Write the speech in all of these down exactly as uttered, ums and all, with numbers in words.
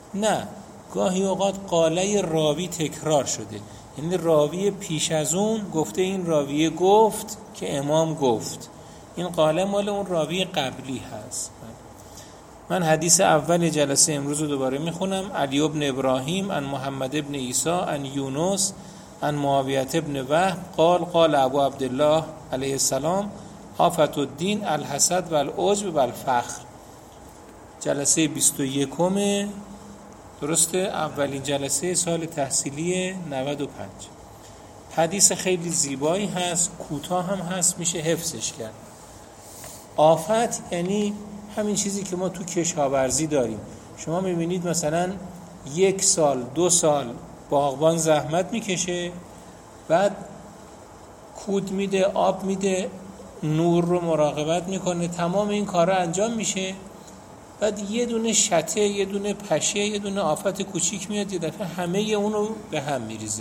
نه، گاهی اوقات قاله راوی تکرار شده، یعنی راوی پیش از اون گفته این راوی گفت که امام گفت، این قاله مال اون راوی قبلی هست. من حدیث اول جلسه امروز رو دوباره میخونم. علی ابن ابراهیم عن محمد ابن عیسی عن یونس عن معاویه ابن وهب قال قال ابو عبدالله علیه السلام آفت الدین الحسد و العجب و الفخر. جلسه بیست و یکم درسته، اولین جلسه سال تحصیلی نود و پنج. حدیث خیلی زیبایی هست، کوتاه هم هست، میشه حفظش کرد. آفت یعنی همین چیزی که ما تو کشاورزی داریم. شما میبینید مثلا یک سال دو سال باغبان زحمت میکشه، بعد کود میده، آب میده، نور رو مراقبت میکنه، تمام این کارا انجام میشه، بعد یه دونه شته، یه دونه پشه، یه دونه آفت کوچیک میاد، یه دفعه همه اونو به هم میریزه.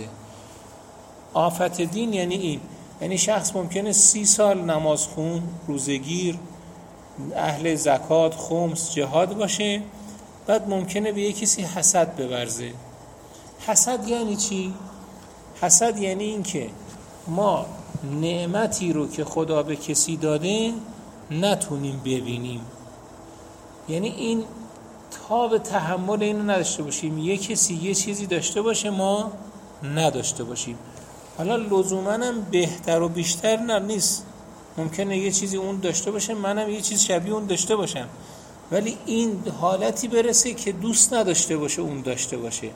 آفت دین یعنی این، یعنی شخص ممکنه سی سال نماز خون، روزگیر، اهل زکات، خمس، جهاد باشه، بعد ممکنه به یک کسی حسد بورزه. حسد یعنی چی؟ حسد یعنی این که ما نعمتی رو که خدا به کسی داده نتونیم ببینیم، یعنی این تاب تحمل اینو نداشته باشیم، یک کسی یه چیزی داشته باشه ما نداشته باشیم. حالا لزوماً هم بهتر و بیشتر نه نیست، ممکنه یه چیزی اون داشته باشه منم یه چیز شبیه اون داشته باشم، ولی این حالتی برسه که دوست نداشته باشه اون داشته باشه.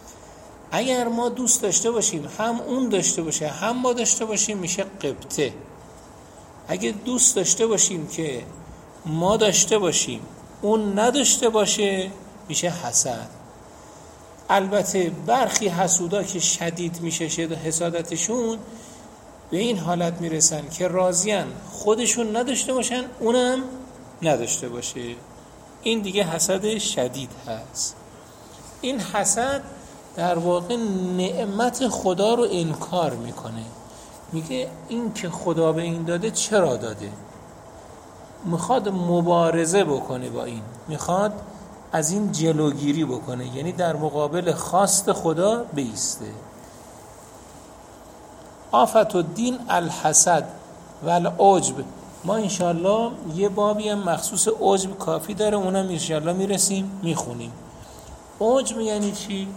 اگر ما دوست داشته باشیم هم اون داشته باشه هم ما داشته باشیم میشه غبطه. اگه دوست داشته باشیم که ما داشته باشیم اون نداشته باشه میشه حسد. البته برخی حسودا که شدید میشه شد حسادتشون به این حالت میرسن که راضیان خودشون نداشته باشن اونم نداشته باشه، این دیگه حسد شدید هست. این حسد در واقع نعمت خدا رو انکار میکنه، میگه این که خدا به این داده چرا داده، میخواد مبارزه بکنه با این، میخواد از این جلوگیری بکنه، یعنی در مقابل خواست خدا بایسته. آفت الدین الحسد و العجب. ما انشالله یه بابی هم مخصوص عجب کافی داره، اونم انشالله میرسیم میخونیم. عجب یعنی چی؟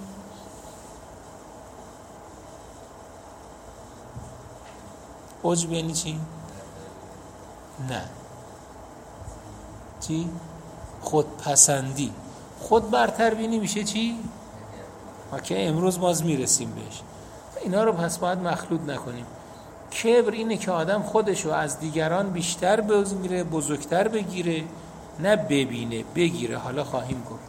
عجب یعنی چی؟ نه چی؟ خودپسندی. خود برتر بینی میشه چی؟ ما که امروز باز میرسیم بهش. اینا رو پس باید مخلوط نکنیم. کبر اینه که آدم خودشو از دیگران بیشتر بگیره، بزرگتر بگیره، نه ببینه، بگیره. حالا خواهیم گفت.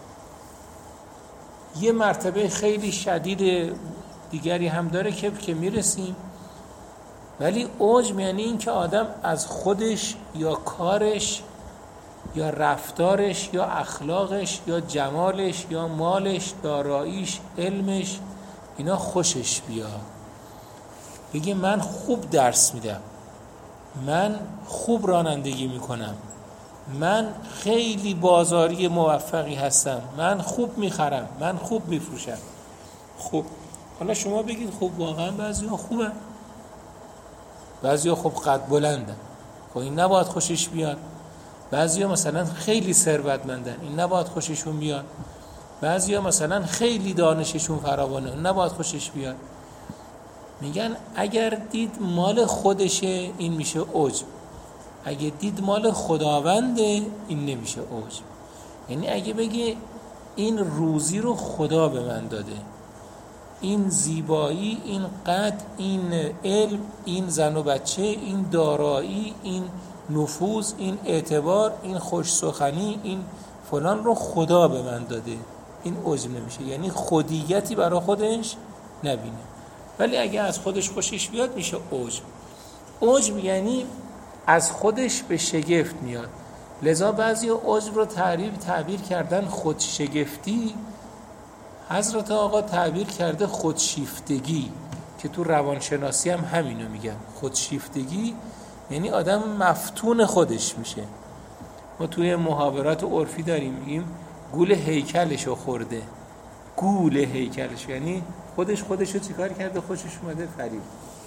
یه مرتبه خیلی شدید دیگری هم داره کبر که میرسیم، ولی عجب یعنی این که آدم از خودش یا کارش یا رفتارش یا اخلاقش یا جمالش یا مالش، داراییش، علمش، اینا خوشش بیاد، بگه من خوب درس میدم، من خوب رانندگی میکنم، من خیلی بازاری موفقی هستم، من خوب میخرم، من خوب میفروشم. خوب، حالا شما بگید خوب واقعا بعضی ها خوبه، بعضی ها خوب قد بلندن، خب این نباید خوشش بیاد. بعضی ها مثلا خیلی ثروتمندن، این نباید خوششون بیاد. بعضی ها مثلا خیلی دانششون فراوانه، این نباید خوشش بیاد. میگن اگر دید مال خودشه این میشه عجب، اگه دید مال خداونده این نمیشه عجب. یعنی اگه بگه این روزی رو خدا به من داده، این زیبایی، این قد، این علم، این زن و بچه، این دارایی، این نفوذ، این اعتبار، این خوش سخنی، این فلان رو خدا به من داده، این عجب نمیشه، یعنی خودیتی برای خودش نبینه. ولی اگه از خودش خوشش بیاد میشه عجب. عجب یعنی از خودش به شگفت میاد. لذا بعضی عجب رو تعبیر تعبیر کردن خودشگفتی، حضرت آقا تعبیر کرده خودشیفتگی، که تو روانشناسی هم همینو میگن. خودشیفتگی یعنی آدم مفتون خودش میشه. ما توی محاورات عرفی داریم، میگیم گول هیکلشو خورده. گول هیکلش یعنی خودش خودشو چیکار کرده؟ خوشش اومده فریب.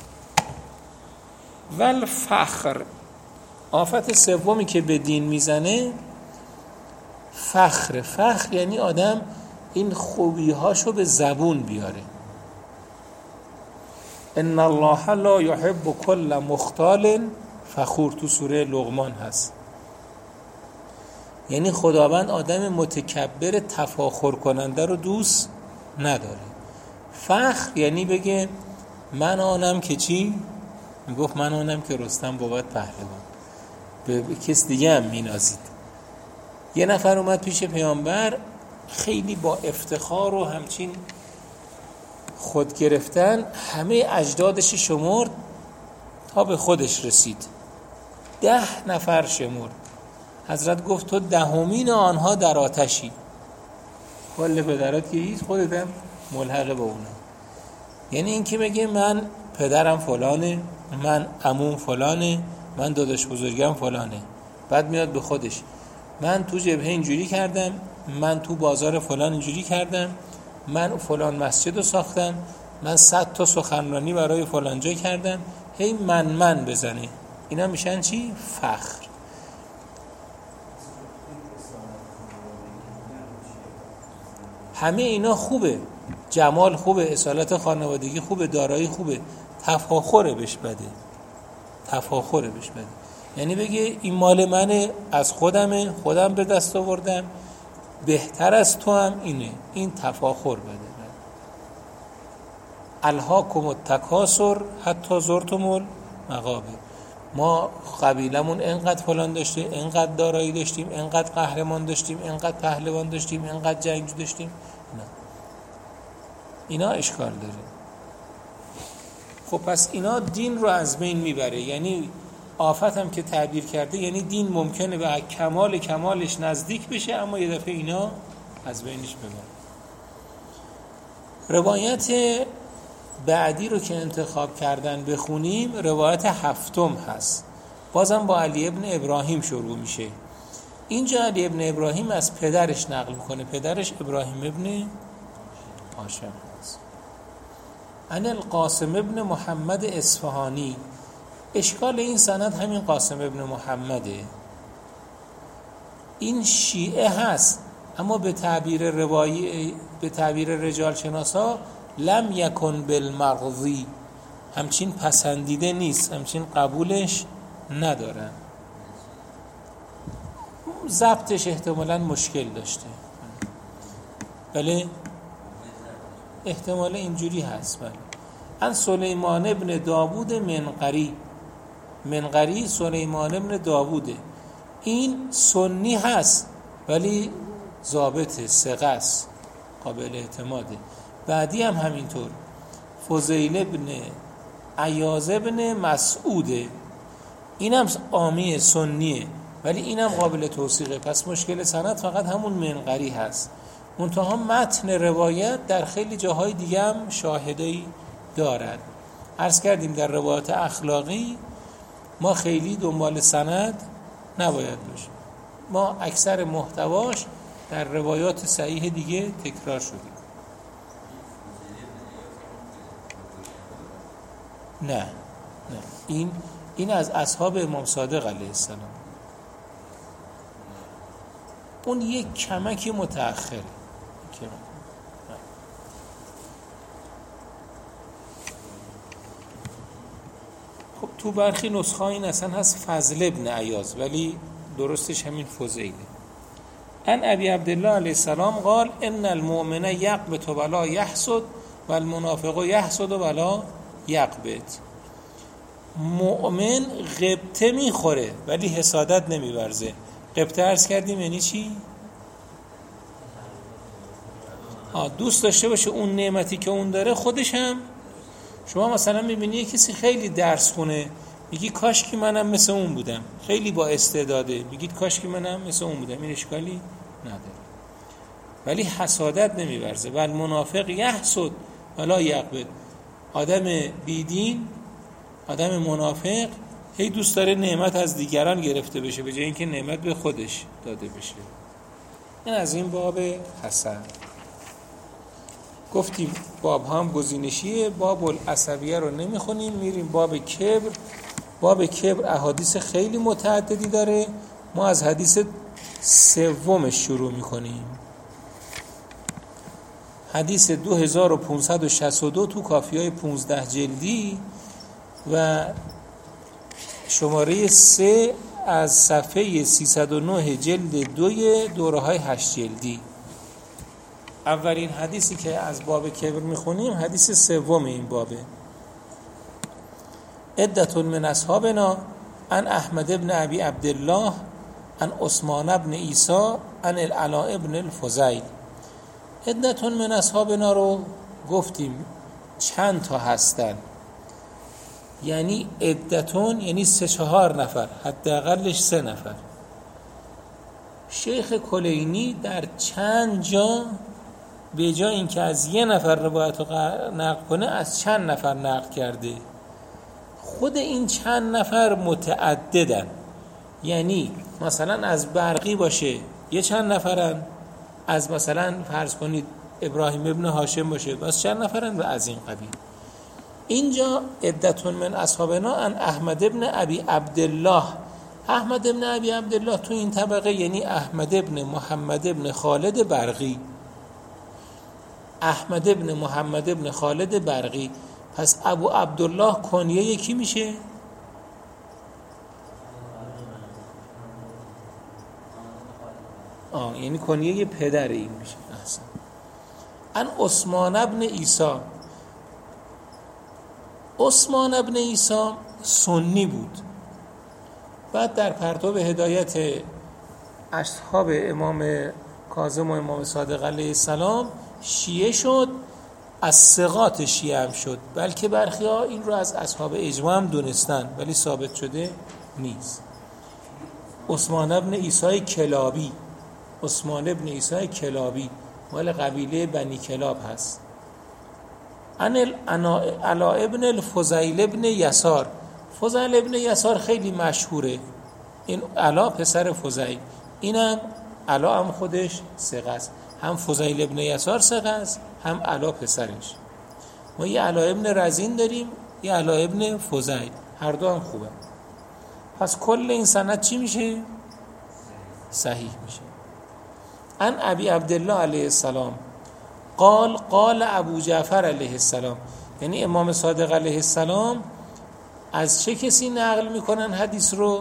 ول فخر، آفت سومی که به دین میزنه فخر. فخر یعنی آدم این خوبی‌هاشو به زبون بیاره. ان الله لا يحب كل مختال فخور، تو سوره لقمان هست. یعنی خداوند آدم متکبر تفاخر کننده رو دوست نداره. فخر یعنی بگه من آنم که چی؟ میگفت من آنم که رستم بود پهلوان. به کس دیگه هم مینازید. یه نفر اومد پیش پیامبر خیلی با افتخار و همچین خود گرفتن همه اجدادش شمرد تا به خودش رسید. ده نفر شمرد. حضرت گفت تو دهمین آنها در آتشی. کل پدرات که هیچ، خودت هم ملحق به اونا. یعنی این که بگه من پدرم فلانه، من عموم فلانه، من داداش بزرگم فلانه، بعد میاد به خودش من تو جبهه اینجوری کردم، من تو بازار فلان اینجوری کردم، من فلان مسجد رو ساختم، من صد تا سخنرانی برای فلان جا کردم، هی من من بزنه. اینا میشن چی؟ فخر. همه اینا خوبه، جمال خوبه، اصالت خانوادگی خوبه، دارایی خوبه، تفاخره بهش بده. تفاخره بهش بده یعنی بگه این مال منه، از خودمه، خودم به دست آوردم، بهتر از تو هم اینه. این تفاخر بده. الهاکم التکاثر حتی زرتم المقابر. ما قبیلمون انقدر فلان داشته، انقدر دارایی داشتیم، انقدر قهرمان داشتیم، انقدر پهلوان داشتیم، انقدر جنگجو داشتیم. نه. اینا اشکال داره. خب پس اینا دین رو از بین میبره. یعنی آفت هم که تعبیر کرده یعنی دین ممکنه به کمال کمالش نزدیک بشه اما یه دفعه اینا از بینش ببره. روایت بعدی رو که انتخاب کردن بخونیم روایت هفتم هست. بازم با علی ابن ابراهیم شروع میشه. اینجا علی ابن ابراهیم از پدرش نقل میکنه. پدرش ابراهیم ابن هاشم هست. عن القاسم ابن محمد اصفهانی. اشکال این سند همین قاسم ابن محمده. این شیعه هست اما به تعبیر روایی، به تعبیر رجال شناسا لم یکن بالمغزی، همچین پسندیده نیست، همچین قبولش ندارن. ضبطش احتمالاً مشکل داشته. بله احتمال اینجوری هست. بله. ان سلیمان ابن داوود منقری. منقری سلیمان ابن داووده. این سنی هست ولی ضابطه، ثقه است، قابل اعتماده. بعدی هم همینطور. فضیل ابن عیاض ابن مسعوده. اینم عامی سنیه ولی اینم قابل توثیقه. پس مشکل سند فقط همون منقری هست. منتها متن روایت در خیلی جاهای دیگه هم شاهدی دارد. عرض کردیم در روایات اخلاقی ما خیلی دنبال سند نباید باشیم. ما اکثر محتواش در روایات صحیح دیگه تکرار شدیم. نه نه این این از اصحاب امام صادق علیه السلام. اون یک کمکی متأخره. خب تو برخی نسخه این اصلا هست فضل ابن عیاض ولی درستش همین فضیله. ان ابی عبدالله علیه السلام قال ان المؤمن یقبت ولا یحسد و المنافق یحسد ولا یقبت. مؤمن غبطه میخوره ولی حسادت نمیورزه. غبطه عرض کردیم یعنی چی؟ آه دوست داشته باشه اون نعمتی که اون داره خودش هم. شما مثلا میبینی یه کسی خیلی درس خونه میگی کاش که منم مثل اون بودم، خیلی با استعداده، میگید کاش که منم مثل اون بودم، این اشکالی نداره ولی حسادت نمیورزه. و المنافق یحسد ولا یقبض. آدم بیدین، آدم منافق هی دوست داره نعمت از دیگران گرفته بشه به جای اینکه نعمت به خودش داده بشه. این از این باب حسن. گفتیم باب هم گزینشیه، باب العصبیه رو نمیخونیم، میریم باب کبر. باب کبر احادیث خیلی متعددی داره، ما از حدیث سومش شروع میکنیم. حدیث دو هزار و پانصد و شصت و دو تو کافیای پونزده جلدی و شماره سه از صفحه سیصد و نه جلد دوی دوره های هشت جلدی. اولین حدیثی که از باب کبر میخونیم حدیث سوم این بابه. عدة من اصحابنا عن احمد ابن ابی عبدالله عن عثمان ابن عیسی عن العلاء ابن الفضیل. عدة من اصحابنا رو گفتیم چند تا هستن، یعنی عدتون یعنی سه چهار نفر، حداقلش سه نفر. شیخ کلینی در چند جا به جای اینکه از یه نفر روایت رو نقل کنه از چند نفر نقل کرده. خود این چند نفر متعددن، یعنی مثلا از برقی باشه یه چند نفرن، از مثلا فرض کنید ابراهیم ابن هاشم باشه بس چند نفرن و از این قبیل. اینجا عدتون من اصحابنا ان احمد ابن ابی عبدالله. احمد ابن ابی عبدالله تو این طبقه یعنی احمد ابن محمد ابن خالد برقی. احمد ابن محمد ابن خالد برقی. پس ابو عبدالله کنیه یکی میشه؟ آه یعنی کنیه پدر این میشه. احسن. ان عثمان ابن عیسی. عثمان ابن عیسی سنی بود، بعد در پرتاب هدایت اصحاب امام کاظم و امام صادق علیه السلام شیعه شد، از ثقات شیعه هم شد، بلکه برخی ها این رو از اصحاب اجماع هم دونستن ولی ثابت شده نیست. عثمان ابن عیسی کلابی. عثمان ابن عیسی کلابی مال قبیله بنی کلاب هست. ان العلاء ابن الفضیل ابن یسار. فضیل ابن یسار خیلی مشهوره، این علا پسر فضیل، اینم علا هم خودش ثقه است، هم فضیل ابن یسار ثقه است هم علا پسرش. ما یه علا ابن رزین داریم یه علا ابن فضیل، هر دو هم خوبه. پس کل این سند چی میشه؟ صحیح میشه. ان ابی عبدالله علیه السلام قال قال ابو جعفر علیه السلام. یعنی امام صادق علیه السلام از چه کسی نقل میکنن حدیث رو؟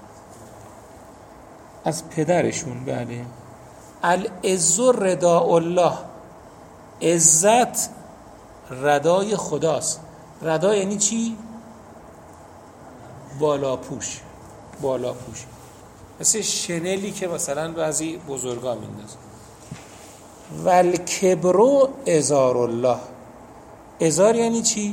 از پدرشون. بله. العز رداء الله. عزت ردای خداست. ردا یعنی چی؟ بالا پوش. بالا پوش مثل شنلی که مثلا بعضی بزرگا میندازن. والکبرو ازار الله. ازار یعنی چی؟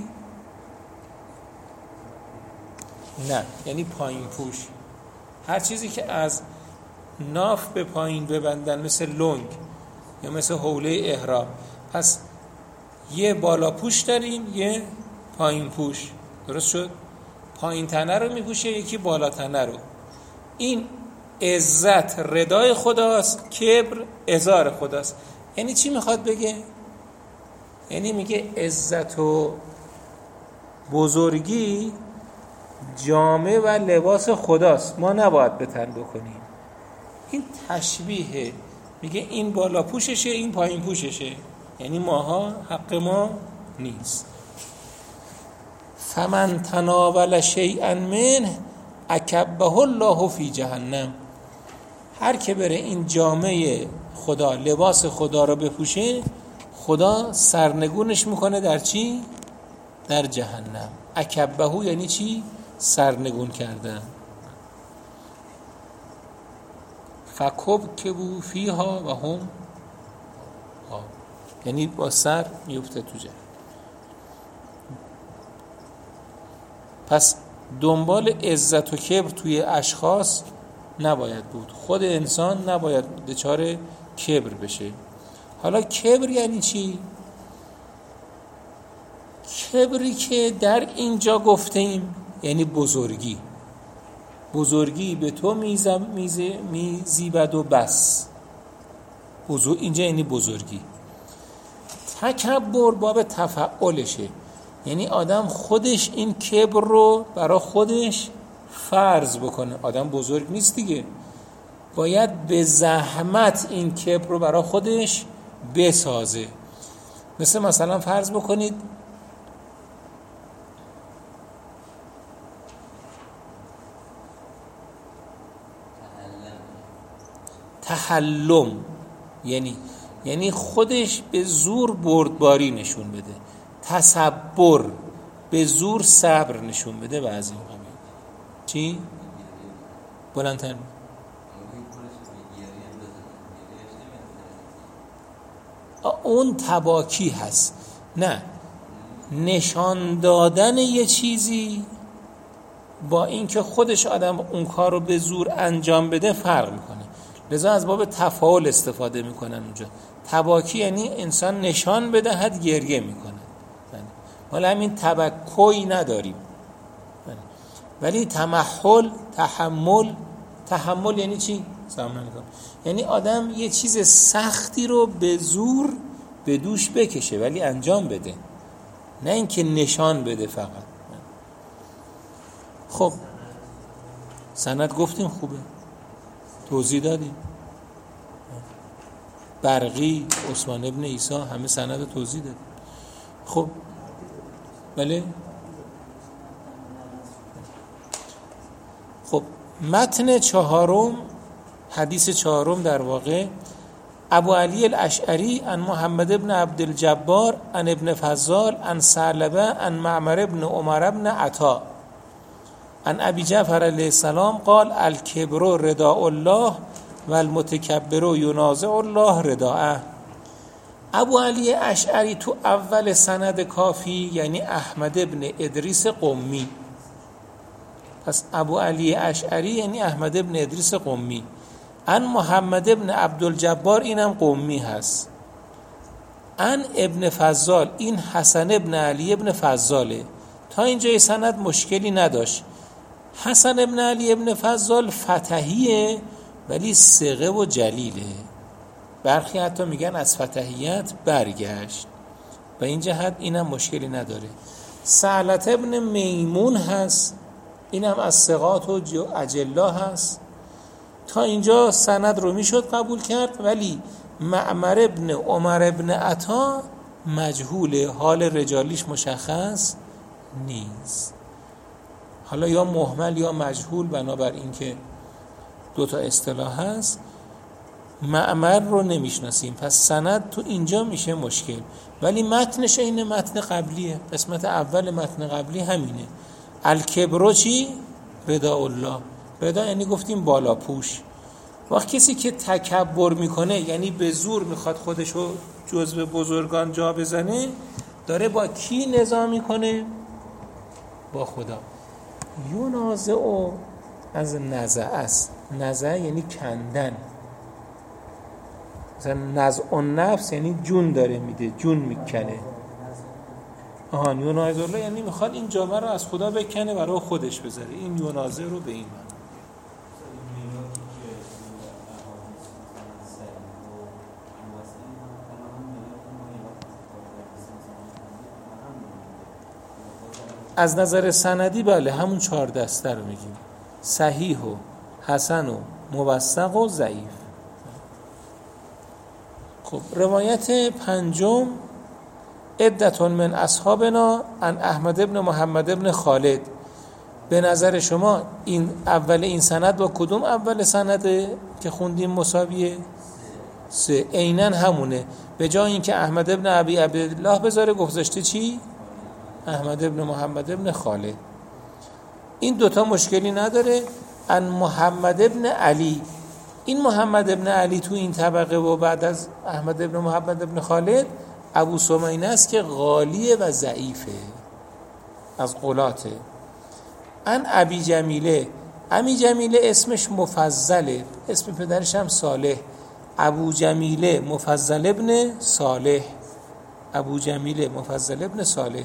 نه یعنی پایین پوش، هر چیزی که از ناف به پایین ببندن، مثل لنگ یا مثل حوله احرام. پس یه بالا پوش داریم یه پایین پوش، درست شد؟ پایین تنه رو میپوشه یکی بالا تنه رو. این عزت ردای خداست، کبر ازار خداست. یعنی چی میخواد بگه؟ یعنی میگه عزت و بزرگی جامه و لباس خداست، ما نباید به تن بکنیم. این تشبیه، میگه این بالا پوششه این پایین پوششه، یعنی ماها حق ما نیست. فمن تناول شیئا منه اکبه الله فی جهنم. هر که بره این جامعه خدا، لباس خدا رو بپوشه، خدا سرنگونش میکنه در چی؟ در جهنم. اکبهو یعنی چی؟ سرنگون کردن. فکب کبو فیها و هم ها. یعنی با سر میفته تو جهنم. پس دنبال عزت و کبر توی اشخاص نباید بود، خود انسان نباید دچار کبر بشه. حالا کبر یعنی چی؟ کبری که در اینجا گفته ایم یعنی بزرگی. بزرگی به تو میزیبد و بس. بزرگ اینجا یعنی بزرگی. تکبر باب تفعلشه، یعنی آدم خودش این کبر رو برای خودش فرض بکنه. آدم بزرگ نیست دیگه، باید به زحمت این کبر رو برای خودش بسازه. مثل مثلا فرض بکنید تحلم، یعنی یعنی خودش به زور بردباری نشون بده. تصبر، به زور صبر نشون بده. بعضی موقع چی؟ بلندتر. اون تباکی هست. نه، نشان دادن یه چیزی با اینکه خودش آدم اون کار رو به زور انجام بده فرق میکنه. لذا از باب تفاعل استفاده میکنن اونجا. تباکی یعنی انسان نشان بدهد گریه میکنه. حالا همین تبکوی نداریم، ولی تمحل، تحمل. تحمل یعنی چی؟ یعنی آدم یه چیز سختی رو به زور به دوش بکشه ولی انجام بده، نه اینکه نشان بده فقط. خب سند گفتیم خوبه، توضیح دادیم. برقی، عثمان ابن عیسی، همه سند توضیح دادیم. خب بله. خب متن چهارم، حدیث چهارم در واقع، ابو علی الاشعری عن محمد ابن عبدالجبار عن ابن فضال عن ثعلبه عن معمر ابن عمر ابن عطا عن ابی جعفر علیه السلام قال الکبر رداء الله و المتکبر ینازع الله رداءه. ابو علی اشعری تو اول سند کافی یعنی احمد ابن ادریس قمی. پس ابو علی اشعری یعنی احمد ابن ادریس قمی. ان محمد ابن عبدالجبار اینم قمی هست. ان ابن فضال این حسن ابن علی ابن فضاله. تا اینجای سند مشکلی نداشت. حسن ابن علی ابن فضال فتحیه ولی ثقه و جلیله. برخی حتی میگن از فتحیت برگشت، و این جهت اینم مشکلی نداره. ثعلبه ابن میمون هست، اینم از ثقات و اجلا هست. تا اینجا سند رو میشد قبول کرد، ولی معمر ابن عمر ابن عطا مجهوله، حال رجالیش مشخص نیست. حالا یا مهمل یا مجهول، بنابر اینکه دو تا اصطلاح هست. معمر رو نمیشناسیم، پس سند تو اینجا میشه مشکل. ولی متنش این متن قبلیه، قسمت اول متن قبلی همینه. الکبر چی؟ رداء الله. ردا یعنی گفتیم بالا پوش. وقت کسی که تکبر میکنه یعنی به زور میخواد خودشو جزو بزرگان جا بزنه، داره با کی نزاع میکنه؟ با خدا. ینازع از نزع است. نزع یعنی کندن. مثلا نزع النفس یعنی جون داره میده، جون میکنه. آهان ینازع الله یعنی میخواد این جامعه رو از خدا بکنه برای خودش بذاره. این ینازع رو به این معنی. از نظر سندی بله همون چهار دسته رو میگیم: صحیح و حسن و موثق و ضعیف. خب روایت پنجم: عدة من اصحابنا عن احمد ابن محمد ابن خالد. به نظر شما این اول این سند با کدوم اول سنده که خوندیم مساویه؟ سه. عیناً همونه. به جای اینکه احمد ابن ابی عبدالله بذاره گذاشته چی؟ احمد ابن محمد ابن خالد. این دوتا مشکلی نداره. ان محمد ابن علی، این محمد ابن علی تو این طبقه و بعد از احمد ابن محمد ابن خالد ابو سمینه است که غالیه و ضعیفه، از غلاته. ان ابی جمیله، ابی جمیله اسمش مفضله، اسم پدرش هم صالح. ابو جمیله مفضل ابن صالح. ابو جمیله مفضل ابن صالح.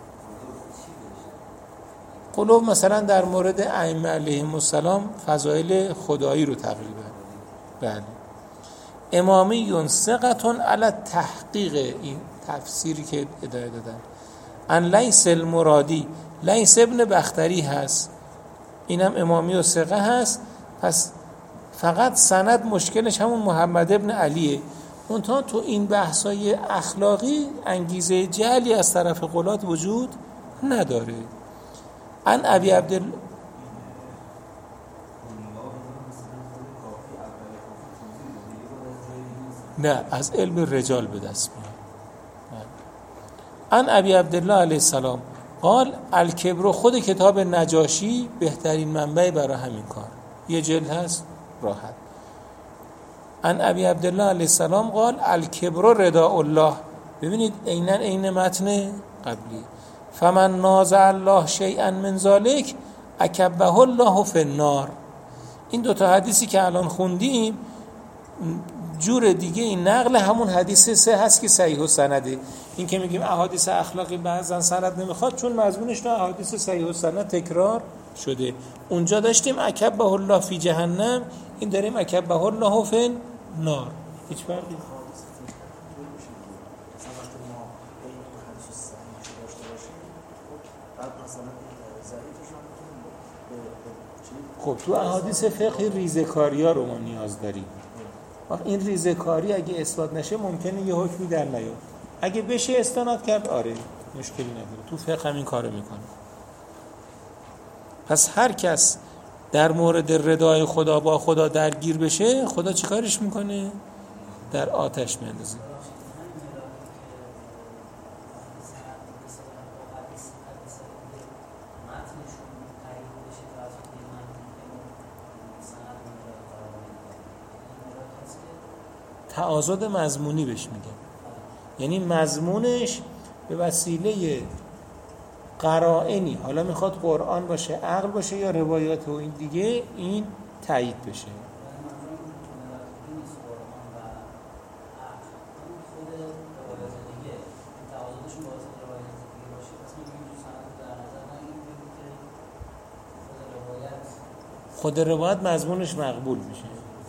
قلوب مثلا در مورد ائمه علیهم السلام فضایل خدایی رو تقریبا. بله. امامی ثقة علی تحقیق، این تفسیری که ادامه دادن. ان لیس المرادی، لیس ابن بختری هست، اینم امامی و ثقه هست، پس فقط سند مشکلش همون محمد ابن علیه. منتها تو این بحثای اخلاقی انگیزه جعلی از طرف قلات وجود نداره. ان ابی عبدالله، نه از علم رجال به دست میاد. ان ابی عبدالله علیه السلام قال الکبر، خود کتاب نجاشی بهترین منبع برای همین کار، یه جلد هست راحت. ان ابی عبدالله علیه السلام قال الکبر رداء الله، ببینید عیناً عین متن قبلی. فمن نازع الله شیئا من ذلک اکبه الله فی النار. این دو تا حدیثی که الان خوندیم جور دیگه این نقل همون حدیث سه هست که صحیح السنده. این که میگیم احادیث اخلاقی بعضا سند نمیخواد، چون مضمونش تو احادیث صحیح السند تکرار شده. اونجا داشتیم اکبه الله فی جهنم، این داریم اکبه الله فی النار. هیچ فرقی خب تو احادیث فقهی ریزکاری ها رو ما نیاز داریم. این ریزکاری اگه اثبات نشه ممکنه یه حکمی در نیاد، اگه بشه استناد کرد آره مشکلی نداره، تو فقه همین کارو میکنه. پس هر کس در مورد ردای خدا با خدا درگیر بشه، خدا چی کارش میکنه؟ در آتش میندازه. تعاضد مضمونی بهش میگن، یعنی مضمونش به وسیله قرائنی، حالا میخواد قرآن باشه، عقل باشه یا روایات و این دیگه، این تایید بشه. خود روایت مضمونش مقبول میشه.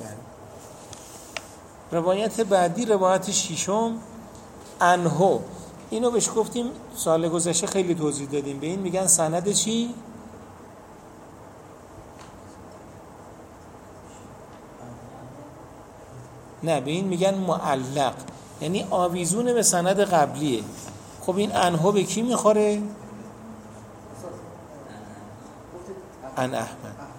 روایت بعدی روایت ششم انهو، اینو بهش گفتیم سال گذشته خیلی توضیح دادیم، به این میگن سند چی؟ نه به این میگن معلق، یعنی آویزون به سند قبلیه. خب این انهو به کی میخوره؟ ان احمد،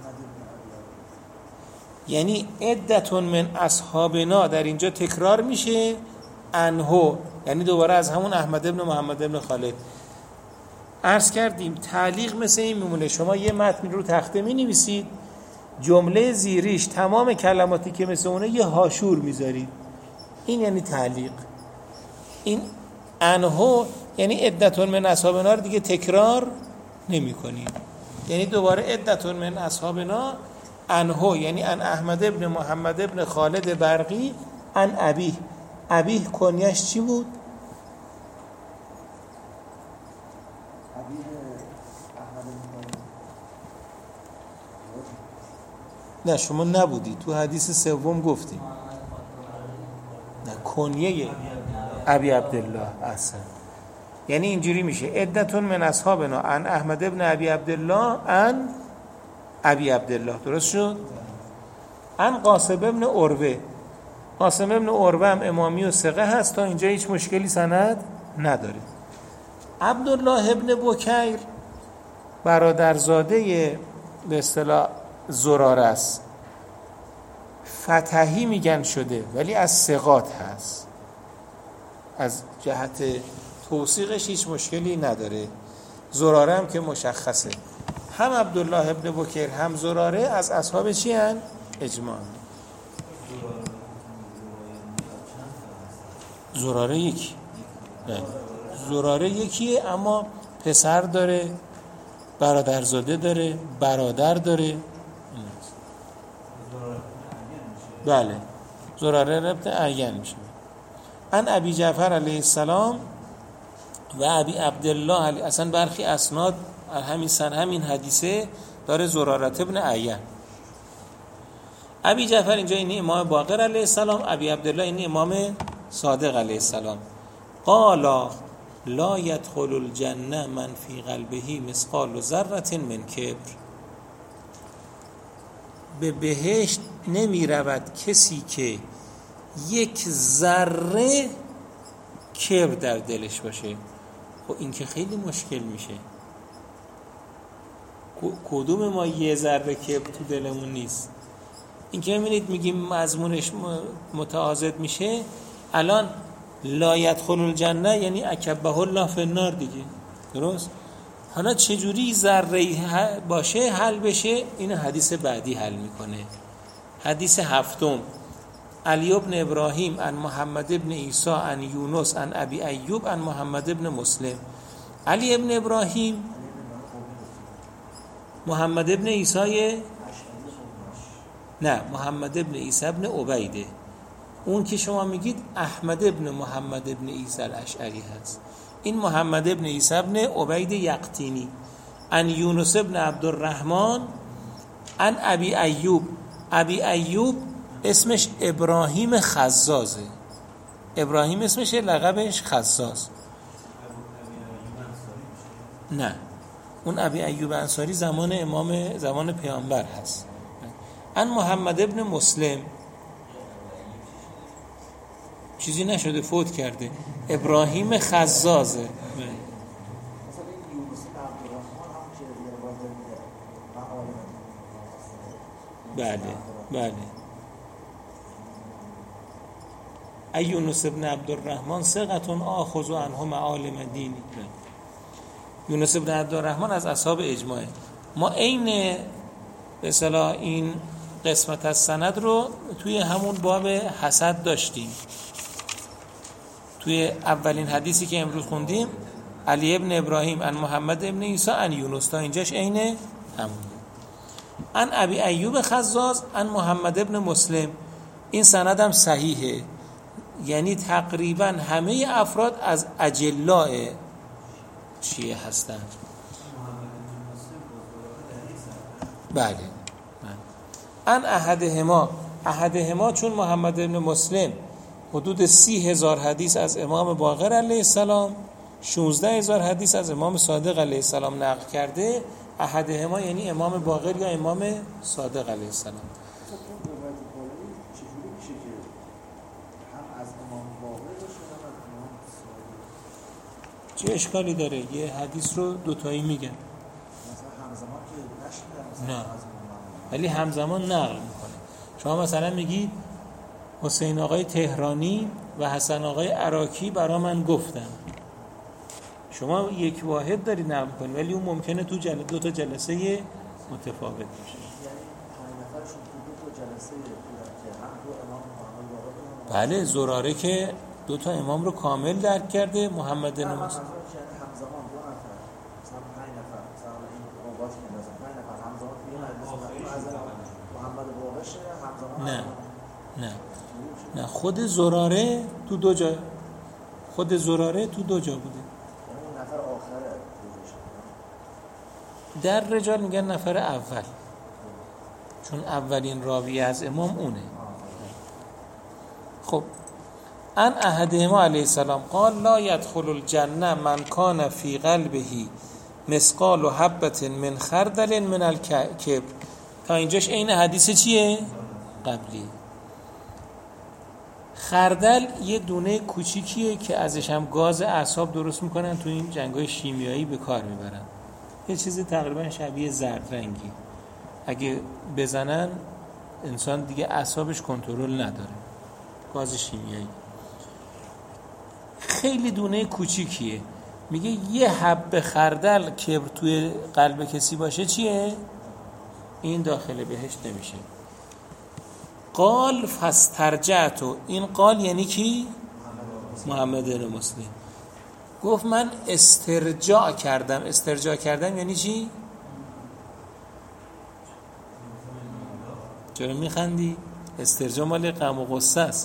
یعنی عدتون من اصحابنا در اینجا تکرار میشه. انهو یعنی دوباره از همون احمد ابن محمد ابن خالد. عرض کردیم تعلیق مثل این میمونه، شما یه متن رو تخته می نویسید، جمله زیریش تمام کلماتی که مثل اونه یه هاشور میذارید، این یعنی تعلیق. این انهو یعنی عدتون من اصحابنا رو دیگه تکرار نمی کنیم، یعنی دوباره عدتون من اصحابنا. انهو یعنی ان احمد ابن محمد ابن خالد برقی ان ابیه. ابیه کنیش چی بود؟ نه شما نبودی، تو حدیث سوم گفتیم. نه کنیه ابی عبدالله اصلا، یعنی اینجوری میشه عدتون من اصحابنا ان احمد ابن ابی عبدالله ان ابی عبدالله. درست شد؟ ان قاسم ابن عروه، قاسم ابن عروه هم امامی و ثقه هست، تا اینجا هیچ مشکلی سند نداره. عبدالله ابن بکیر برادرزاده به اصطلاح زراره است، فتحی میگن شده ولی از ثقات هست، از جهت توثیقش هیچ مشکلی نداره. زراره هم که مشخصه، هم عبدالله ابن بکیر هم زراره از اصحاب چی هن؟ اجماع. زراره یکی، زراره یکیه اما پسر داره، برادرزاده داره، برادر داره. بله زراره ربط عین میشه. ان ابی جعفر علیه السلام و ابی عبدالله علیه، اصلا برخی اسناد همین سن همین حدیثه داره زرارت ابن عین. ابی جعفر اینجا این امام باقر علیه السلام، ابی عبدالله این امام صادق علیه السلام. قال لا يدخل الجنه من فی قلبه مثقال ذره من کبر. به بهشت نمی رود کسی که یک ذره کبر در دلش باشه. خب این که خیلی مشکل میشه. کدوم ما یه ذره کبر تو دلمون نیست؟ این که میبینید میگیم مضمونش متعاضد میشه. الان لا يدخل الجنه یعنی اکبه الله فی النار دیگه، درست؟ حالا چجوری ذره باشه حل بشه؟ این حدیث بعدی حل میکنه. حدیث هفتم، علی ابن ابراهیم عن محمد ابن عیسی عن یونس عن ابی ایوب عن محمد ابن مسلم. علی ابن ابراهیم محمد ابن عیسی، نه محمد ابن عیسی ابن عبیده. اون که شما میگید احمد ابن محمد ابن عیسی الاشعری هست. این محمد ابن عیسی ابن عبید یقطینی. عن یونس ابن عبدالرحمن عن ابی ایوب. ابی ایوب اسمش ابراهیم خزازه. ابراهیم اسمش لقبش خزاز. نه اون ابی ایوب انصاری زمان امام زمان پیامبر هست. عن محمد ابن مسلم، چیزی نشده، فوت کرده. ابراهیم خزازه. بله بله. یونس ابن عبدالرحمن ثقة آخذ عنه معالم دینی. یونس ابن عبدالرحمن از اصحاب اجماعه. ما عین به اصطلاح این قسمت از سند رو توی همون باب حسد داشتیم. توی اولین حدیثی که امروز خوندیم، علی ابن ابراهیم عن محمد ابن عیسی عن یونس، تا اینجاش عین همون. عن ابی ایوب خزاز عن محمد ابن مسلم. این سندم صحیحه، یعنی تقریبا همه افراد از اجلاء شیعه هستند. بله. ان احدهما، احدهما چون محمد ابن مسلم حدود سی هزار حدیث از امام باقر علیه السلام، شانزده هزار حدیث از امام صادق علیه السلام نقل کرده. احدهما یعنی امام باقر یا امام صادق علیه السلام. چه اشکالی داره؟ یه حدیث رو دوتایی میگن. نه ولی همزمان نقل میکنه. شما مثلا میگید حسین آقای تهرانی و حسن آقای عراقی برا من گفتن. شما یک واحد دارید نقل میکنید ولی اون ممکنه تو جل... دو تا جلسه متفاوت باشه. بله، زراره که دو تا امام رو کامل درک کرده. محمد بن مسلم نه نه نه خود زراره تو دو جا، خود زراره تو دو جا بوده. در رجال میگن نفر اول، چون اولین راوی از امام اونه. خب ان احدهما علیه السلام قال لا يدخل الجنه من کان فی قلبه مثقال حبة من خردل من الکبر. تا اینجاش عین حدیث چیه؟ قبلی. خردل یه دونه کوچیکیه که ازش هم گاز اعصاب درست میکنن، تو این جنگای شیمیایی به کار میبرن. یه چیزی تقریبا شبیه زرد رنگی، اگه بزنن انسان دیگه اعصابش کنترل نداره. گاز شیمیایی خیلی دونه کوچیکیه. میگه یه حب خردل که توی قلب کسی باشه چیه؟ این داخل بهشت نمیشه. قال فاسترجعتو. این قال یعنی کی؟ محمد بن مسلم گفت من استرجاع کردم. استرجاع کردم یعنی چی؟ چرا میخندی؟ استرجاع مال غم و غصه است.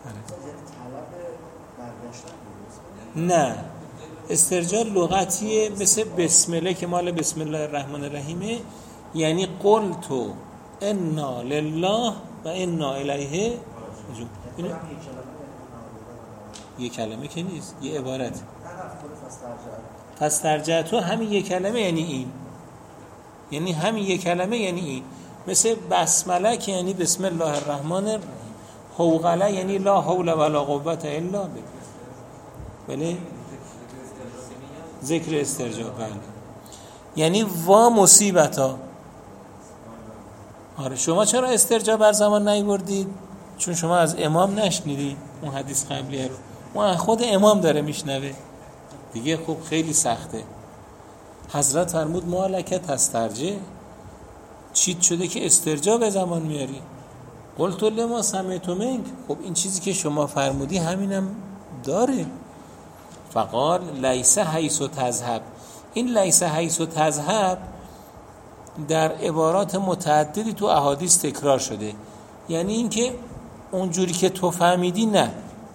نه، استرجاع لغتیه مثل بسم الله که مال بسم الله الرحمن الرحیمه، یعنی قلتو انا لله و انا الیه راجعون. اینو یه کلمه که نیست، یه عبارت. پس ترجعتو همین یه کلمه یعنی این، یعنی همین یه کلمه یعنی این. مثل بسمله که یعنی بسم الله الرحمن الرحیم، حوقله یعنی لا حول ولا قوت الا بالله. بله ذکر استرجاع، بله یعنی وا مصیبتا. آره شما چرا استرجاع بر زمان نیاوردید؟ چون شما از امام نشنیدید اون حدیث قبلیه رو، اون خود امام داره میشنوه دیگه. خب خیلی سخته. حضرت فرمود ما لکه تسترجع، چیت شده که استرجاع به زمان میاری؟ قلت لما سمعت منک، خب این چیزی که شما فرمودی همینم داره. فقال لیس حیث تذهب، این لیس حیث تذهب در عبارات متعددی تو احادیث تکرار شده، یعنی اینکه اونجوری که تو فهمیدی نه،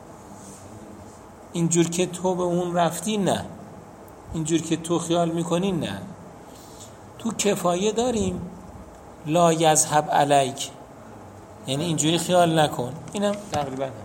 اینجور که تو به اون رفتی نه، اینجور که تو خیال میکنی نه. تو کفایه داریم لا یذهب علیک، یعنی اینجوری خیال نکن. اینم تقریبا هم.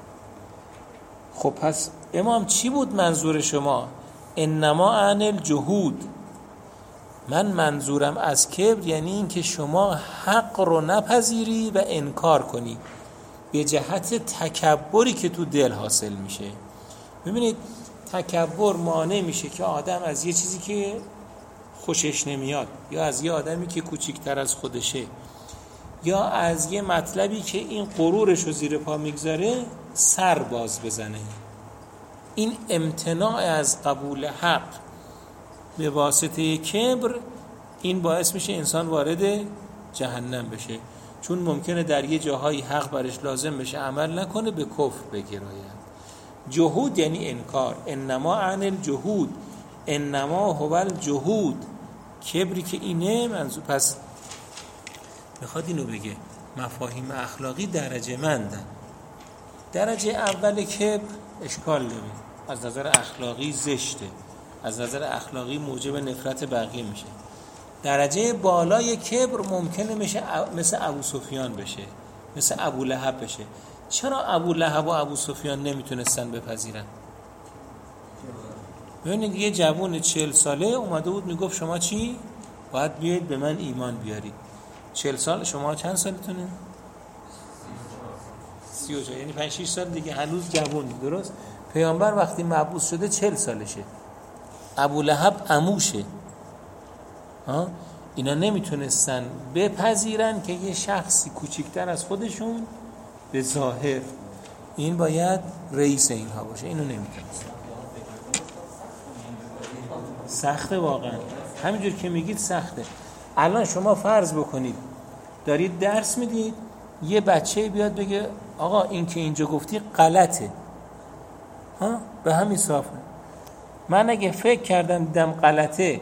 خب پس امام چی بود منظور شما؟ انما عن الجهود، من منظورم از کبر یعنی این که شما حق رو نپذیری و انکار کنی به جهت تکبری که تو دل حاصل میشه. ببینید تکبر مانع میشه که آدم از یه چیزی که خوشش نمیاد، یا از یه آدمی که کوچیکتر از خودشه، یا از یه مطلبی که این غرورش رو زیر پا میگذاره سر باز بزنه. این امتناع از قبول حق به واسطه کبر، این باعث میشه انسان وارد جهنم بشه، چون ممکنه در یه جاهای حق برش لازم بشه عمل نکنه، به کفر بگراید. جهود یعنی انکار، انما عن الجهود، انما هو الجهود، کبری که اینه منظور. پس میخواد اینو بگه مفاهیم اخلاقی درجه مندن. درجه اول کبر اشکال نمی، از نظر اخلاقی زشته، از نظر اخلاقی موجب نفرت بقیه میشه. درجه بالای کبر ممکنه میشه مثل ابو سفیان بشه، مثل ابو لهب بشه. چرا ابو لهب و ابو سفیان نمیتونستن بپذیرن؟ ببینید یه جوون چهل ساله اومده بود میگفت شما چی؟ باید بیاید به من ایمان بیارید. چهل سال، شما چند سالتونه؟ سی و چهار، یعنی پنج شش سال دیگه، هنوز جوونی. درست؟ پیامبر وقتی مبعوث شده چهل سالشه، ابو لهب عموشه. ها؟ اینا نمیتونستن بپذیرن که یه شخصی کوچکتر از خودشون به ظاهر این باید رئیس اینها باشه، اینو نمیتونستن. سخته واقعا، همینجور که میگید سخته. الان شما فرض بکنید دارید درس میدید، یه بچه بیاد بگه آقا این که اینجا گفتی غلطه، ها؟ به همین صافه. من اگه فکر کردم دیدم غلطه،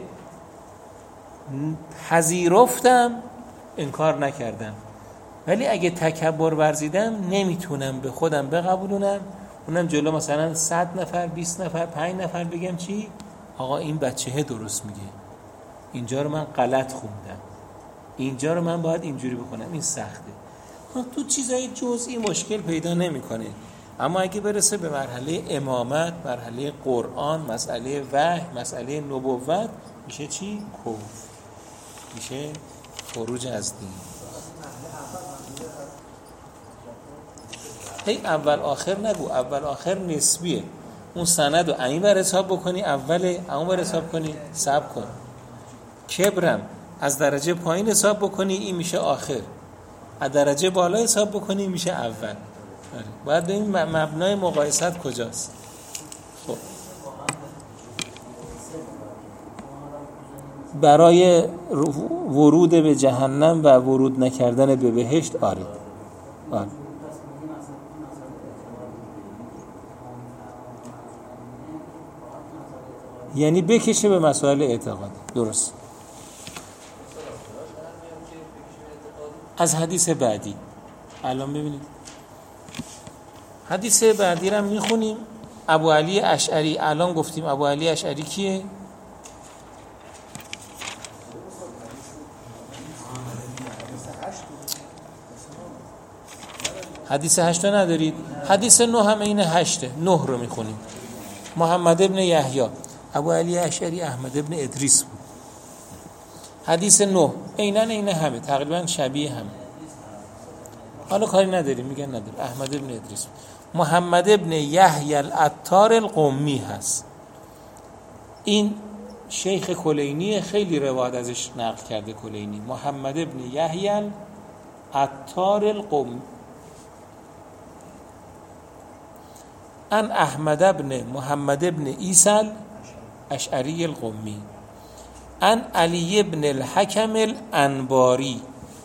پذیرفتم، انکار نکردم. ولی اگه تکبر ورزیدم نمیتونم به خودم بقبولونم، اونم جلو مثلا صد نفر، بیست نفر، پنج نفر بگم چی؟ آقا این بچهه درست میگه، اینجا رو من غلط خوندم، اینجا رو من باید اینجوری بکنم. این سخته. تو چیزای جزئی مشکل پیدا نمیکنه، اما اگه برسه به مرحله امامت، مرحله قرآن، مسئله وحی، مسئله نبوت، میشه چی؟ کفر، میشه خروج از دین. هی اول آخر نگو، اول آخر نسبیه. اون سند رو این بر حساب بکنی اوله، اون بر حساب کنی صبر کن. کبرم از درجه پایین حساب بکنی این میشه آخر، از درجه بالا حساب بکنی میشه اول. باید ببین مبنای مقایست کجاست. خب برای ورود به جهنم و ورود نکردن به بهشت آره آره یعنی بکشه به مسائل اعتقاد. درست. از حدیث بعدی الان ببینید، حدیث بعدی رو میخونیم. ابو علی اشعری، الان گفتیم ابو علی اشعری کیه؟ حدیث هشتا ندارید؟ حدیث نه هم این هشته، نه رو میخونیم. محمد ابن یحیی، ابو علی اشعری احمد ابن ادریس بود. حدیث نه عیناً این همه، تقریبا شبیه همه. حالا کاری نداریم، میگن نداریم. احمد ابن ادریس. محمد ابن یحیی العطار القمی هست. این شیخ کلینی، خیلی روایت ازش نقل کرده کلینی. محمد ابن یحیی العطار القمی ان احمد ابن محمد ابن عیسی اشعری القمی ان علی ابن الحکم الانباری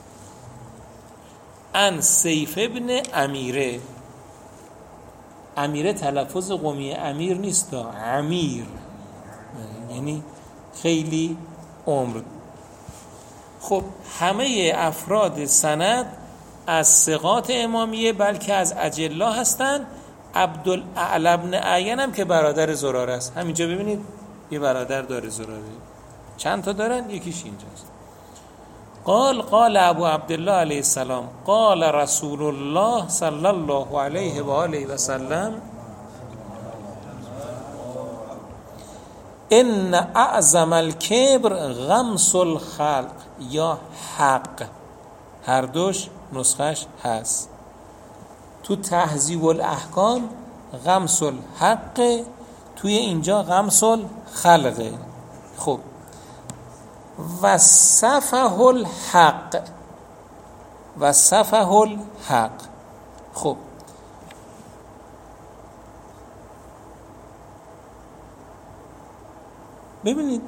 ان سیف ابن امیره. امیره تلفظ قومی امیر نیست، امیر یعنی خیلی عمر. خب همه افراد سند از ثقات امامیه بلکه از اجلا هستند. عبدالاعلی بن اعین هم که برادر زراره است. همینجا ببینید یه برادر داره زراره. چند تا دارن؟ یکیش اینجاست. قال قال ابو عبدالله علیه السلام قال رسول الله صلی الله علیه و آله و سلم ان اعظم الکبر غمس الخلق یا حق، هر دوش نسخش هست. تو تهذیب الاحکام غمس الحق، توی اینجا غمس الخلقه. خب و صفه الحق و صفه الحق. خب ببینید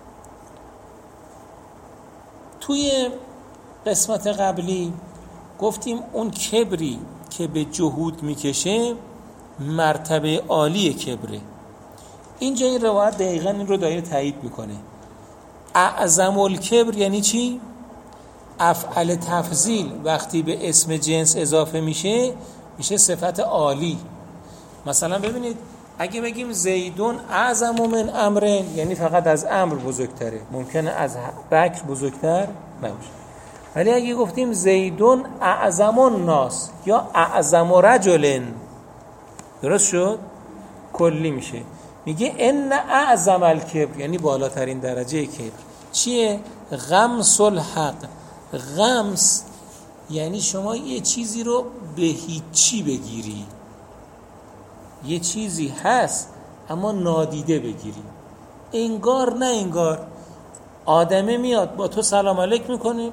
توی قسمت قبلی گفتیم اون کبری که به جهود میکشه مرتبه عالی کبره. اینجا این روایت دقیقاً این رو داره تایید میکنه. اعظم الکبر یعنی چی؟ افعل تفضیل وقتی به اسم جنس اضافه میشه میشه صفت عالی. مثلا ببینید اگه بگیم زیدون اعظم من امرن یعنی فقط از امر بزرگتره، ممکنه از بکر بزرگتر نباشه. ولی اگه گفتیم زیدون اعظم الناس یا اعظم رجلن، درست شد؟ کلی میشه. میگه ان اعظم الکبر یعنی بالاترین درجه کبر چیه؟ غمس الحق. غمس یعنی شما یه چیزی رو به هیچی بگیری، یه چیزی هست اما نادیده بگیری، انگار نه انگار. آدمه میاد با تو سلام علیک میکنه،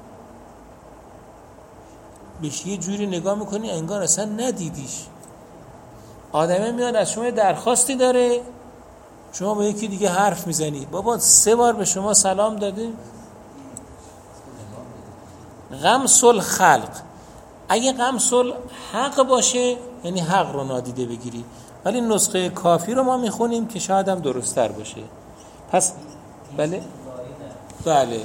بهش یه جوری نگاه میکنی انگار اصلا ندیدیش. آدمه میاد از شما درخواستی داره، شما با یکی دیگه حرف میزنی، بابا سه بار به شما سلام داده. غمس الخلق. اگه غمس الحق باشه یعنی حق رو نادیده بگیری، ولی نسخه کافی رو ما میخونیم که شاید هم درست تر باشه. پس بله بله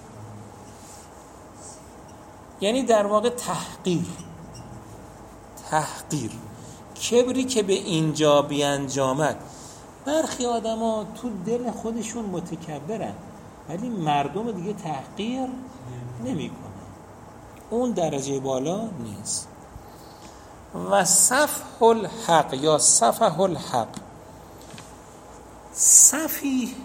یعنی در واقع تحقیر. تحقیر کبری که به اینجا بیانجامد. برخی آدم ها تو دل خودشون متکبرن ولی مردم دیگه تحقیر نمی کنن، اون درجه بالا نیست. و صفح الحق یا صفح الحق. صفی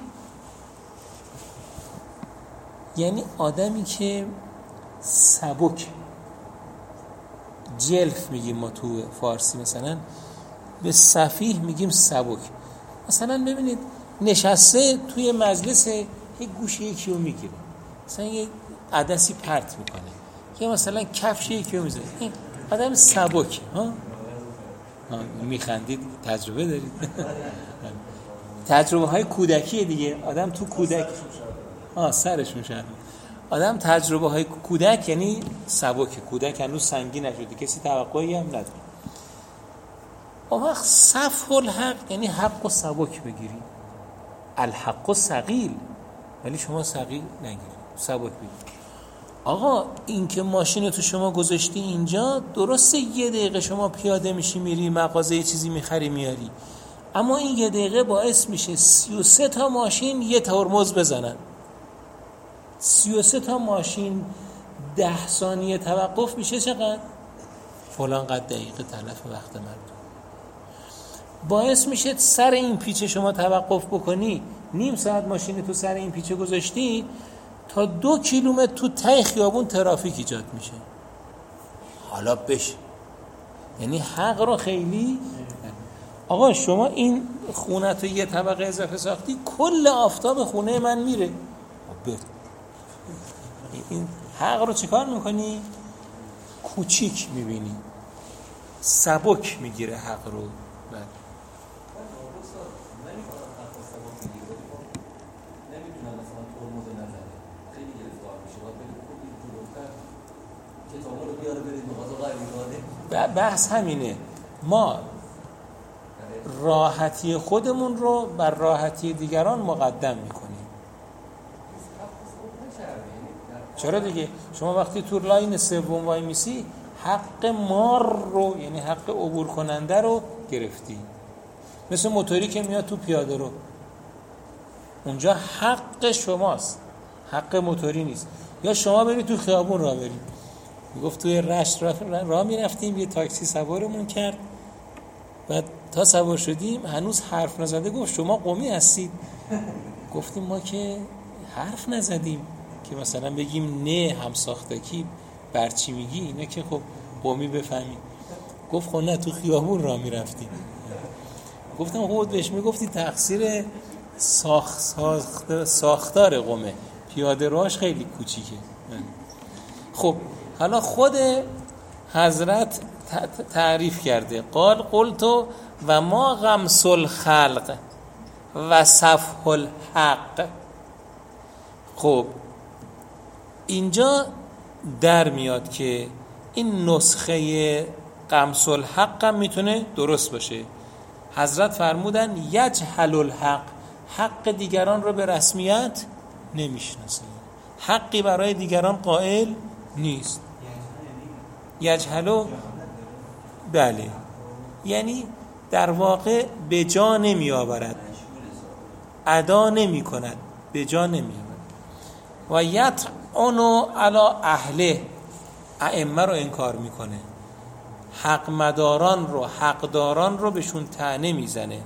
یعنی آدمی که سبک، جلف میگیم ما تو فارسی، مثلا به سفیه میگیم سبک. مثلا ببینید نشسته توی مجلس یه گوشه یکی رو میگیره، مثلا یه عدسی پرت میکنه، یا مثلا کفش یکی رو میزنه، این آدم سبک. ها میخندید، تجربه دارید؟ تجربه های کودکی دیگه. آدم تو کودک ها سرش میشه. آدم تجربه های کودک یعنی سبک. کودک هنوز سنگین نشده، کسی توقعی هم نداره. اون وقت صفح الحق یعنی حق و سبک بگیری. الحق و ثقیل، ولی شما ثقیل نگیری، سبک بگیری. آقا این که ماشین تو شما گذاشتی اینجا، درسته یه دقیقه شما پیاده میشی میری مغازه یه چیزی میخری میاری، اما این یه دقیقه باعث میشه سی و سه تا ماشین یه ترمز بزنن. سی و سه تا ماشین ده ثانیه توقف میشه چقدر؟ فلان قد دقیقه تلف وقت مردم. باعث میشه سر این پیچه شما توقف بکنی، نیم ساعت ماشین تو سر این پیچه گذاشتی، تا دو کیلومتر تو ته خیابون ترافیک ایجاد میشه. حالا بشه، یعنی حق رو خیلی. آقا شما این خونه تو یه طبقه اضافه ساختی، کل آفتاب خونه من میره. این حق رو چیکار میکنی؟ کوچیک میبینی، سبک میگیره حق رو. بله. بحث همینه، ما راحتی خودمون رو بر راحتی دیگران مقدم میکنیم. چرا دیگه؟ شما وقتی تو لاین سوم وای میسی، حق مار رو، یعنی حق عبور کننده رو گرفتی. مثل موتوری که میاد تو پیاده رو، اونجا حق شماست، حق موتوری نیست. یا شما برید تو خیابون راه برید، میگفت توی رشت راه, راه میرفتیم، یه تاکسی سوارمون کرد، بعد تا سوار شدیم هنوز حرف نزده، گفت شما قمی هستید؟ گفتیم ما که حرف نزدیم که مثلا بگیم نه همساختگی برچی میگی، اینا که خب قمی بفهمیم. گفت خب نه تو خیابون راه میرفتیم. گفتم خود بهش میگفتی تقصیر ساخت ساخت ساختار قمه، پیاده راهش خیلی کوچیکه. خب حالا خود حضرت تعریف کرده، قال قلتو و ما غمس الخلق و صفح الحق. خب اینجا در میاد که این نسخه غمس الحق هم میتونه درست باشه. حضرت فرمودن یجهل الحق، حق دیگران رو به رسمیت نمیشناسه، حقی برای دیگران قائل نیست. یجهلو، بله، یعنی در واقع به جا نمی آورد، ادا نمی کند، به جا نمی آورد. و یطعنو علی اهله، ائمه رو انکار میکنه، حق مداران رو، حقداران رو بهشون طعنه میزنه.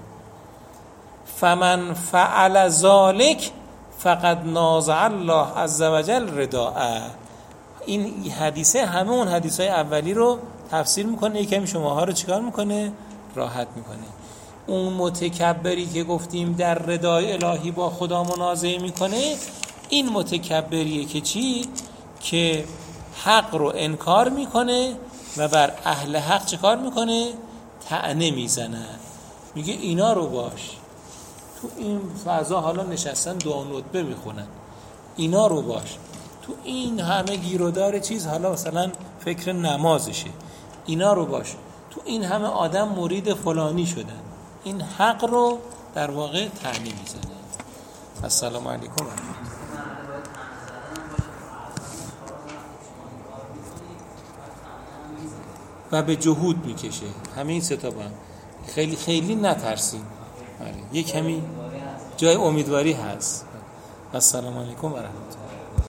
فمن فعل ذلک فقد نازع الله عز وجل رداء. این حدیثه همه اون حدیثهای اولی رو تفسیر میکنه، یکمی شماها رو چیکار میکنه؟ راحت میکنه. اون متکبری که گفتیم در ردای الهی با خدا منازعه میکنه، این متکبریه که چی؟ که حق رو انکار میکنه و بر اهل حق چیکار میکنه؟ طعنه میزنه. میگه اینا رو باش، تو این فضا حالا نشستن دعا ندبه میخونن، اینا رو باش. تو این همه گیرودار چیز، حالا مثلا فکر نمازشه، اینا رو باش. تو این همه آدم مرید فلانی شدن، این حق رو در واقع طعنه میزنه. السلام علیکم. و به جهود میکشه. همه این سه تا با هم. خیلی خیلی نترسین، یه کمی جای امیدواری هست. السلام علیکم و رحمت الله.